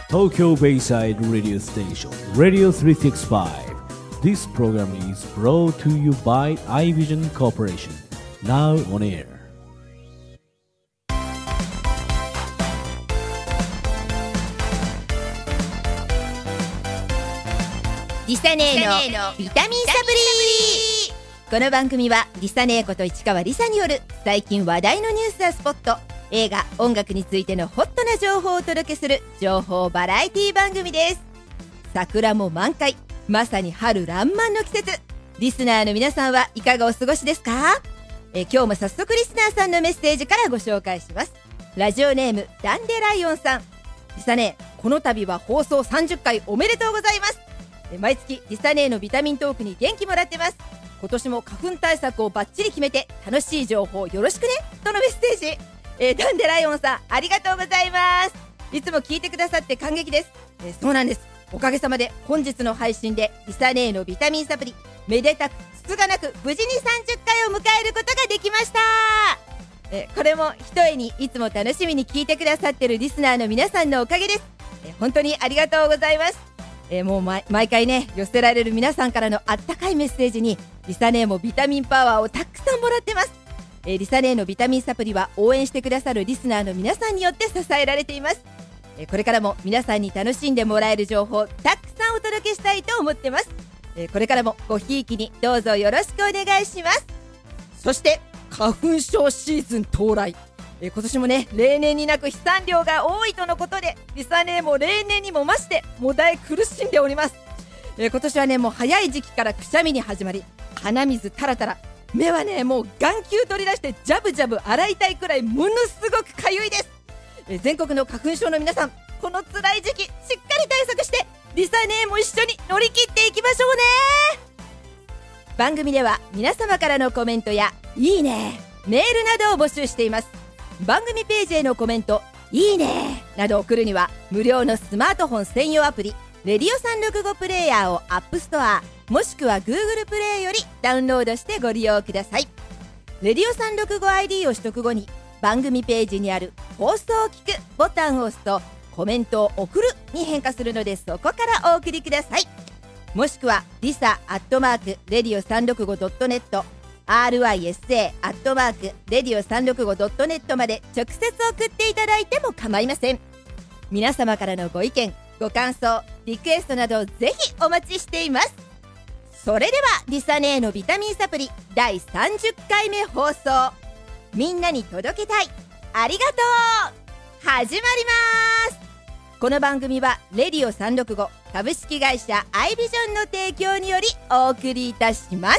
Tokyo Bayside Radio Station Radio 365. This program is brought to you by iVision Corporation. Now on air. リサネーのビタミンサプリ。この番組はリサネーこと市川リサによる最近話題のニュースやスポット、映画、音楽についてのホットな情報をお届けする情報バラエティ番組です。桜も満開、まさに春爛漫の季節。リスナーの皆さんはいかがお過ごしですか？今日も早速リスナーさんのメッセージからご紹介します。ラジオネームダンデライオンさん。リサネー、この度は放送30回おめでとうございます。毎月リサネーのビタミントークに元気もらってます。今年も花粉対策をバッチリ決めて楽しい情報よろしくねとのメッセージ。ダンデライオンさん、ありがとうございます。いつも聞いてくださって感激です。そうなんです。おかげさまで本日の配信でリサネーのビタミンサプリ、めでたくつつがなく無事に30回を迎えることができました。これもひとえにいつも楽しみに聞いてくださっているリスナーの皆さんのおかげです。本当にありがとうございます。もう毎回ね、寄せられる皆さんからのあったかいメッセージにリサネーもビタミンパワーをたくさんもらってます。リサネーのビタミンサプリは応援してくださるリスナーの皆さんによって支えられています。これからも皆さんに楽しんでもらえる情報をたくさんお届けしたいと思ってます。これからもごひいきにどうぞよろしくお願いします。そして花粉症シーズン到来。今年もね、例年になく飛散量が多いとのことで、リサネーも例年にも増してもだえ苦しんでおります。今年はね、もう早い時期からくしゃみに始まり、鼻水タラタラ、目はね、もう眼球取り出してジャブジャブ洗いたいくらいものすごくかゆいです。全国の花粉症の皆さん、この辛い時期しっかり対策してリサネーも一緒に乗り切っていきましょうね。番組では皆様からのコメントやいいね、メールなどを募集しています。番組ページへのコメント、いいねなどを送るには無料のスマートフォン専用アプリレディオ365プレイヤーをアップストアもしくは Google プレイよりダウンロードしてご利用ください。レディオ 365ID を取得後に番組ページにある放送を聞くボタンを押すとコメントを送るに変化するので、そこからお送りください。もしくはリサ@radio365.net risa@radio365.net まで直接送っていただいても構いません。皆様からのご意見、ご感想、リクエストなどぜひお待ちしています。それではリサネーのビタミンサプリ第30回目放送、みんなに届けたい、ありがとう、始まります。この番組はレディオ365株式会社アイビジョンの提供によりお送りいたします。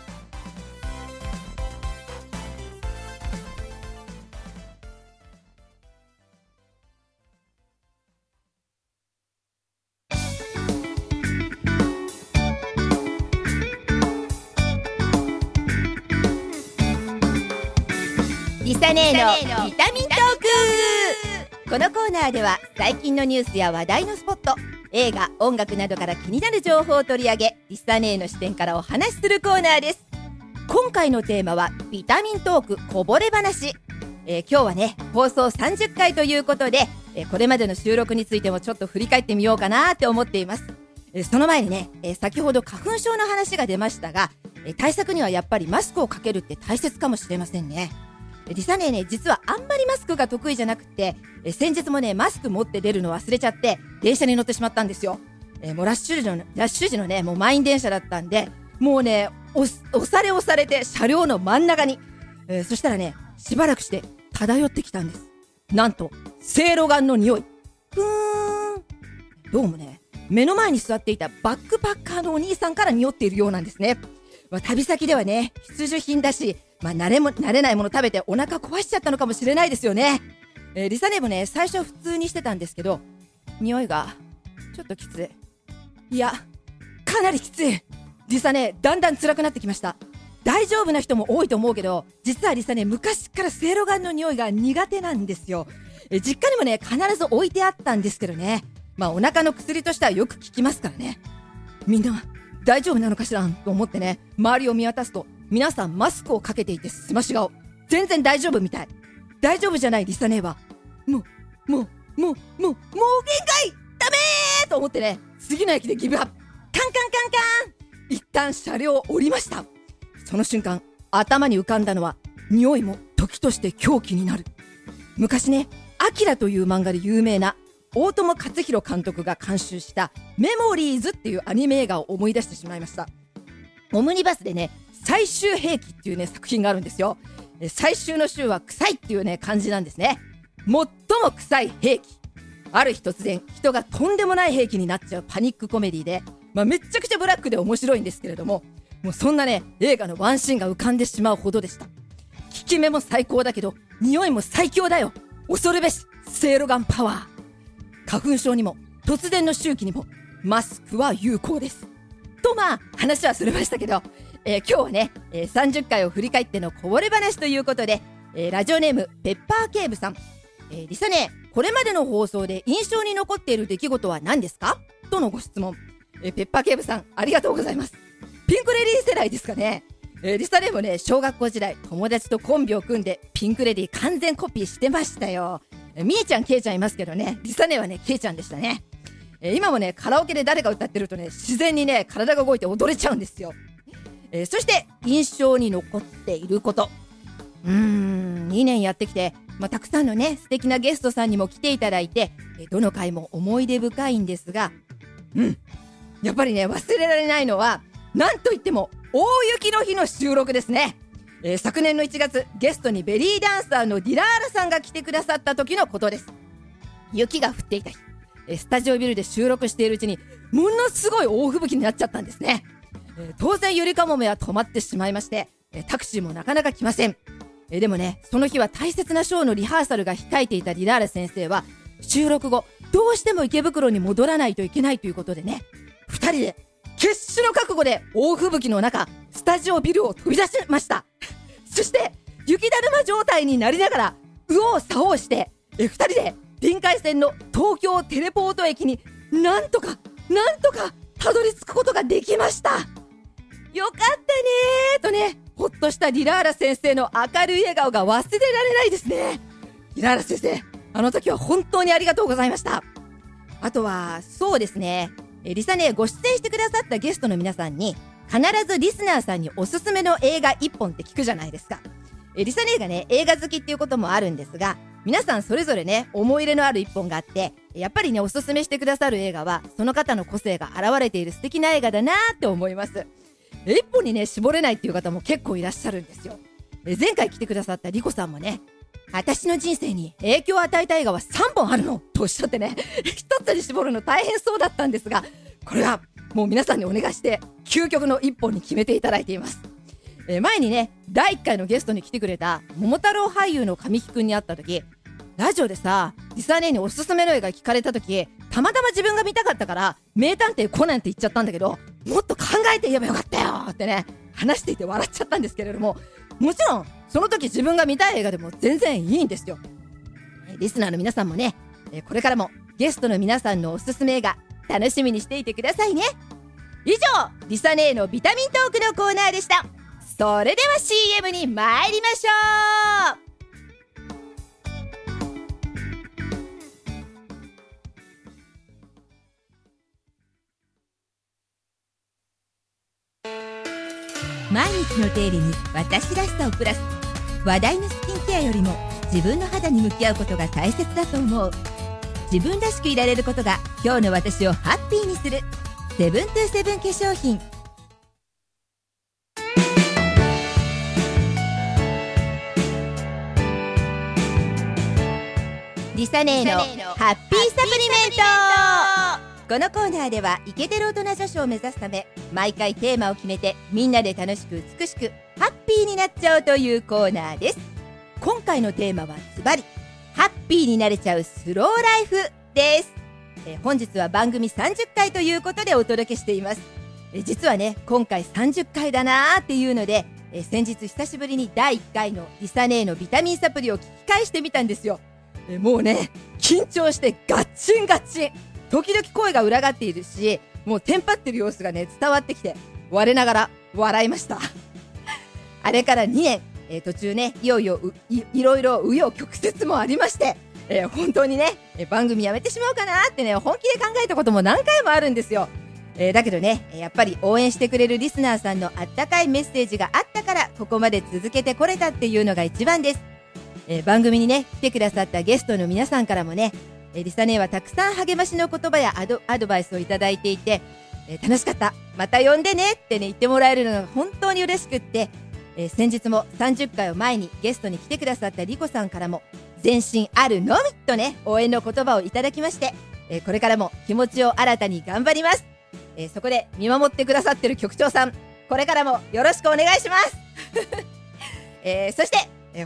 リサネーのビタミントーク。このコーナーでは最近のニュースや話題のスポット、映画、音楽などから気になる情報を取り上げ、リサネーの視点からお話しするコーナーです。今回のテーマはビタミントークこぼれ話。今日はね、放送30回ということで、これまでの収録についてもちょっと振り返ってみようかなって思っています。その前にね、先ほど花粉症の話が出ましたが、対策にはやっぱりマスクをかけるって大切かもしれませんね。リサネーね、実はあんまりマスクが得意じゃなくて、先日もね、マスク持って出るの忘れちゃって電車に乗ってしまったんですよ。もうラッシュ時のね、もう満員電車だったんで、もうね、押されて車両の真ん中に、そしたらね、しばらくして漂ってきたんです。なんとせいろがんの匂い。どうもね、目の前に座っていたバックパッカーのお兄さんから匂っているようなんですね。旅先ではね、必需品だし、慣れないもの食べてお腹壊しちゃったのかもしれないですよね。リサネもね、最初普通にしてたんですけど、匂いがちょっときつい。いや、かなりきつい。リサネだんだん辛くなってきました。大丈夫な人も多いと思うけど、実はリサネ昔からせいろがんの匂いが苦手なんですよ。実家にもね、必ず置いてあったんですけどね、お腹の薬としてはよく効きますからね。みんな大丈夫なのかしらと思ってね、周りを見渡すと皆さんマスクをかけていてすまし顔。全然大丈夫みたい。大丈夫じゃないリサネはもう限界ダメーと思ってね、次の駅でギブアップ。カンカンカンカン。一旦車両を降りました。その瞬間、頭に浮かんだのは、匂いも時として狂気になる。昔ね、アキラという漫画で有名な大友克洋監督が監修したメモリーズっていうアニメ映画を思い出してしまいました。オムニバスでね、最終兵器っていうね作品があるんですよ。最終の週は臭いっていうね感じなんですね。最も臭い兵器。ある日突然人がとんでもない兵器になっちゃうパニックコメディで、めっちゃくちゃブラックで面白いんですけれども、もうそんなね映画のワンシーンが浮かんでしまうほどでした。効き目も最高だけど匂いも最強だよ。恐るべしセイロガンパワー。花粉症にも突然の周期にもマスクは有効ですと。話はそれましたけど、今日はね、30回を振り返ってのこぼれ話ということで、ラジオネームペッパー警部さん、リサネ、これまでの放送で印象に残っている出来事は何ですかとのご質問。ペッパー警部さんありがとうございます。ピンクレディー世代ですかね。リサネもね、小学校時代友達とコンビを組んでピンクレディー完全コピーしてましたよ。みえちゃん、けいちゃんいますけどね、リサネはね、けいちゃんでしたね。今もね、カラオケで誰が歌ってるとね、自然にね、体が動いて踊れちゃうんですよ。そして印象に残っていること。2年やってきて、たくさんのね、素敵なゲストさんにも来ていただいて、どの回も思い出深いんですが、やっぱりね、忘れられないのは、なんといっても大雪の日の収録ですね。昨年の1月、ゲストにベリーダンサーのディラーラさんが来てくださった時のことです。雪が降っていた日、スタジオビルで収録しているうちにものすごい大吹雪になっちゃったんですね。当然ゆりかもめは止まってしまいまして、タクシーもなかなか来ません。でもね、その日は大切なショーのリハーサルが控えていたディラーラ先生は、収録後どうしても池袋に戻らないといけないということでね、2人で決死の覚悟で大吹雪の中スタジオビルを飛び出しました。そして雪だるま状態になりながら右往左往して、2人で臨海線の東京テレポート駅になんとかたどり着くことができました。よかったねーとね、ほっとしたディラーラ先生の明るい笑顔が忘れられないですね。ディラーラ先生、あの時は本当にありがとうございました。あとはそうですね、リサネご出演してくださったゲストの皆さんに必ずリスナーさんにおすすめの映画1本って聞くじゃないですか。リサネがね、映画好きっていうこともあるんですが、皆さんそれぞれね、思い入れのある1本があって、やっぱりね、おすすめしてくださる映画はその方の個性が現れている素敵な映画だなって思います。1本にね、絞れないっていう方も結構いらっしゃるんですよ。前回来てくださったリコさんもね、私の人生に影響を与えた映画は3本あるのとおっしゃってね、一つに絞るの大変そうだったんですが、これはもう皆さんにお願いして究極の1本に決めていただいています。前にね、第1回のゲストに来てくれた桃太郎俳優の神木くんに会った時、ラジオでさ、リサネにおすすめの映画聞かれた時、たまたま自分が見たかったから名探偵コナンって言っちゃったんだけど、もっと考えて言えばよかったよってね、話していて笑っちゃったんですけれども、もちろんその時自分が見たい映画でも全然いいんですよ。リスナーの皆さんもね、これからもゲストの皆さんのおすすめ映画楽しみにしていてくださいね。以上、リサネのビタミントークのコーナーでした。それでは CM に参りましょう。毎日の手入れに私らしさをプラス。話題のスキンケアよりも自分の肌に向き合うことが大切だと思う。自分らしくいられることが今日の私をハッピーにする。セブントゥーセブン化粧品。リサネーのハッピーサプリメント。このコーナーではイケてる大人女子を目指すため、毎回テーマを決めてみんなで楽しく美しくハッピーになっちゃおうというコーナーです。今回のテーマはズバリハッピーになれちゃうスローライフです。本日は番組30回ということでお届けしています。実はね、今回30回だなーっていうので、先日久しぶりに第1回のリサネーのビタミンサプリを聞き返してみたんですよ。もうね、緊張してガッチンガッチン、時々声が裏返っているし、もうテンパってる様子がね伝わってきて、我ながら笑いましたあれから2年、途中ね、いろいろ紆余曲折もありまして、 本当にね、番組やめてしまおうかなってね、本気で考えたことも何回もあるんですよ。だけどね、やっぱり応援してくれるリスナーさんのあったかいメッセージがあったからここまで続けてこれたっていうのが一番です。番組にね来てくださったゲストの皆さんからもね、リサ姉はたくさん励ましの言葉やアドバイスをいただいていて、楽しかった、また呼んでねってね言ってもらえるのが本当に嬉しくって、先日も30回を前にゲストに来てくださったリコさんからも前進あるのみとね応援の言葉をいただきまして、これからも気持ちを新たに頑張ります。そこで見守ってくださってる局長さん、これからもよろしくお願いします、そして、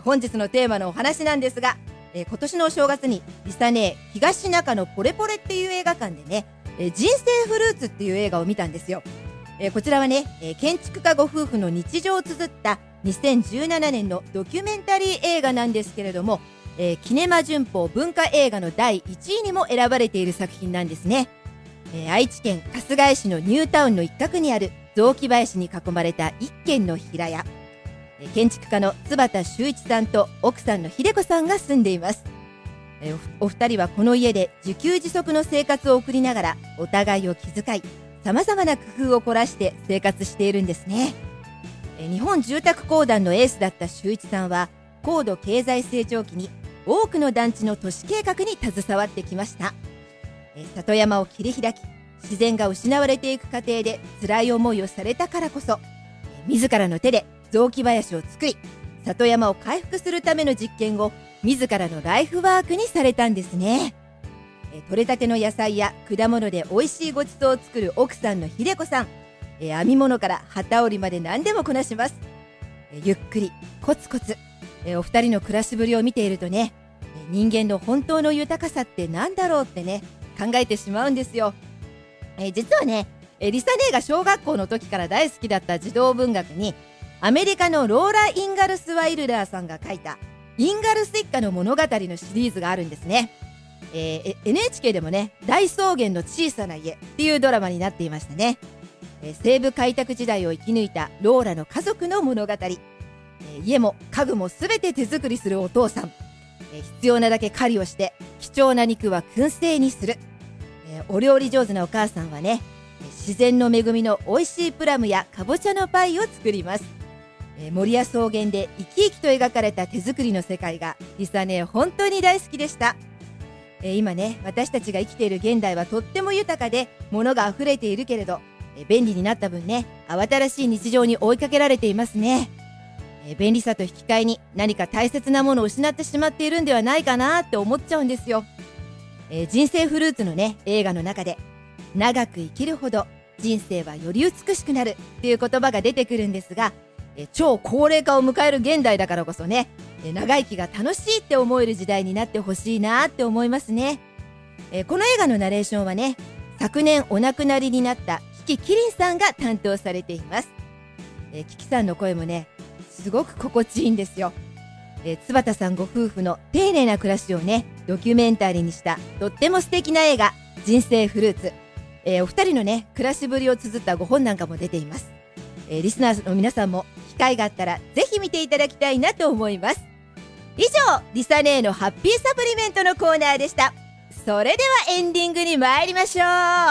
本日のテーマのお話なんですが、今年のお正月にリサ姉東中野ポレポレっていう映画館でね、人生フルーツっていう映画を見たんですよ。こちらはね、建築家ご夫婦の日常を綴った2017年のドキュメンタリー映画なんですけれども、キネマ旬報文化映画の第1位にも選ばれている作品なんですね。愛知県春日井市のニュータウンの一角にある雑木林に囲まれた一軒の平屋、建築家の津畑修一さんと奥さんの秀子さんが住んでいます。お二人はこの家で自給自足の生活を送りながらお互いを気遣い、様々な工夫を凝らして生活しているんですね。日本住宅公団のエースだった修一さんは高度経済成長期に多くの団地の都市計画に携わってきました。里山を切り開き、自然が失われていく過程で辛い思いをされたからこそ、自らの手で雑木林を作り、里山を回復するための実験を自らのライフワークにされたんですね。採れたての野菜や果物で美味しいごちそうを作る奥さんの秀子さん、編み物から機織りまで何でもこなします。ゆっくりコツコツ、お二人の暮らしぶりを見ているとね、人間の本当の豊かさって何だろうってね考えてしまうんですよ。実はね、リサ姉が小学校の時から大好きだった児童文学にアメリカのローラ・インガルス・ワイルダーさんが書いたインガルス一家の物語のシリーズがあるんですね。NHK でもね、大草原の小さな家っていうドラマになっていましたね。西部開拓時代を生き抜いたローラの家族の物語、家も家具もすべて手作りするお父さん、必要なだけ狩りをして貴重な肉は燻製にする、お料理上手なお母さんはね、自然の恵みの美味しいプラムやかぼちゃのパイを作ります。森や草原で生き生きと描かれた手作りの世界がリサ姉本当に大好きでした。今ね、私たちが生きている現代はとっても豊かで物が溢れているけれど、便利になった分ね、慌ただしい日常に追いかけられていますね。便利さと引き換えに何か大切なものを失ってしまっているんではないかなって思っちゃうんですよ。人生フルーツのね映画の中で、長く生きるほど人生はより美しくなるっていう言葉が出てくるんですが、超高齢化を迎える現代だからこそね、長生きが楽しいって思える時代になってほしいなって思いますね。この映画のナレーションはね、昨年お亡くなりになったキキキリンさんが担当されています。キキさんの声もねすごく心地いいんですよ。津畑さんご夫婦の丁寧な暮らしをねドキュメンタリーにしたとっても素敵な映画、人生フルーツ。お二人のね暮らしぶりを綴ったご本なんかも出ています。リスナーの皆さんも機会があったらぜひ見ていただきたいなと思います。以上、リサ姉のハッピーサプリメントのコーナーでした。それではエンディングに参りましょう。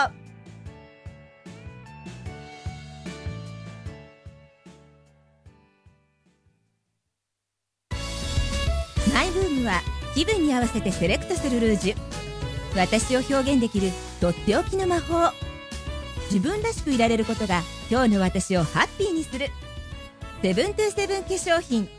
マイブームは気分に合わせてセレクトするルージュ。私を表現できるとっておきの魔法。自分らしくいられることが今日の私をハッピーにする。セブントゥーセブン化粧品。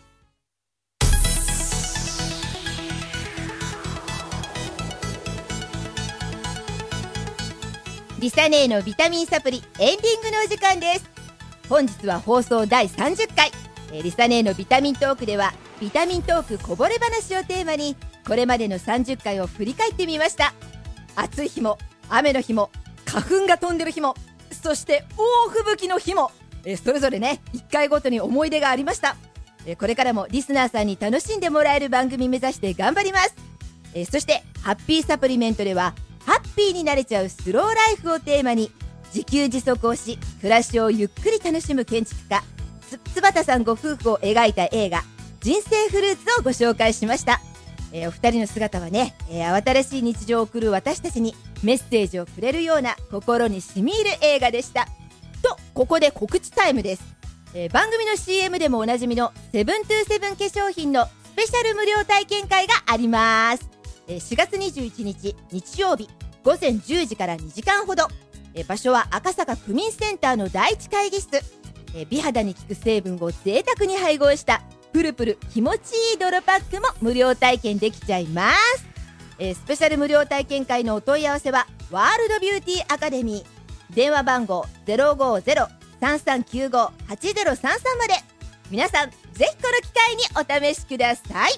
リサ姉のビタミンサプリエンディングのお時間です。本日は放送第30回、リサ姉のビタミントークではビタミントークこぼれ話をテーマにこれまでの30回を振り返ってみました。暑い日も雨の日も花粉が飛んでる日も、そして大吹雪の日も、それぞれね1回ごとに思い出がありました。これからもリスナーさんに楽しんでもらえる番組目指して頑張ります。そしてハッピーサプリメントではハッピーになれちゃうスローライフをテーマに自給自足をし暮らしをゆっくり楽しむ建築家津畑さんご夫婦を描いた映画人生フルーツをご紹介しました。 お二人の姿はね、慌ただしい日常を送る私たちにメッセージをくれるような心に染み入る映画でした。と、ここで告知タイムです。番組の CM でもおなじみのセブントゥーセブン化粧品のスペシャル無料体験会があります。4月21日日曜日午前10時から2時間ほど。場所は赤坂区民センターの第一会議室。美肌に効く成分を贅沢に配合したプルプル気持ちいい泥パックも無料体験できちゃいます。スペシャル無料体験会のお問い合わせはワールドビューティーアカデミー、電話番号 050-3395-8033 まで。皆さんぜひこの機会にお試しください。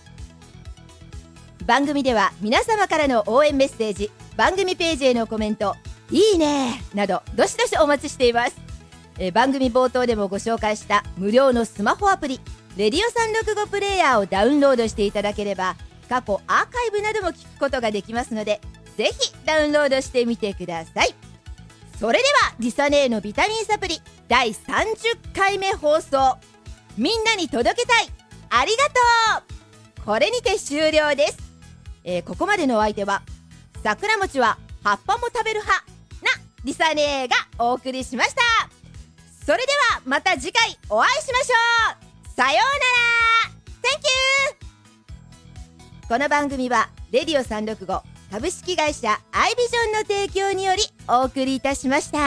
番組では皆様からの応援メッセージ、番組ページへのコメント、いいねなどどしどしお待ちしています。番組冒頭でもご紹介した無料のスマホアプリレディオ365プレイヤーをダウンロードしていただければ過去アーカイブなども聞くことができますので、ぜひダウンロードしてみてください。それではリサネーのビタミンサプリ第30回目放送、みんなに届けたい、ありがとう、これにて終了です。ここまでのお相手は桜餅は葉っぱも食べる派なリサネーがお送りしました。それではまた次回お会いしましょう。さようなら。 Thank you。 この番組はレディオ365株式会社アイビジョンの提供によりお送りいたしました。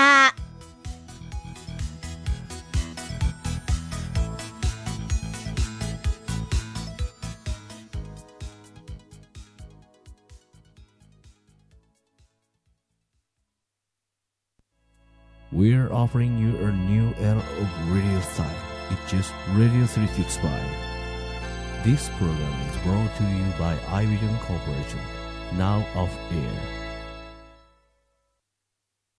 We're offering you a new era of radio style. It's just Radio 365. This program is brought to you by iVision Corporation. Now off air.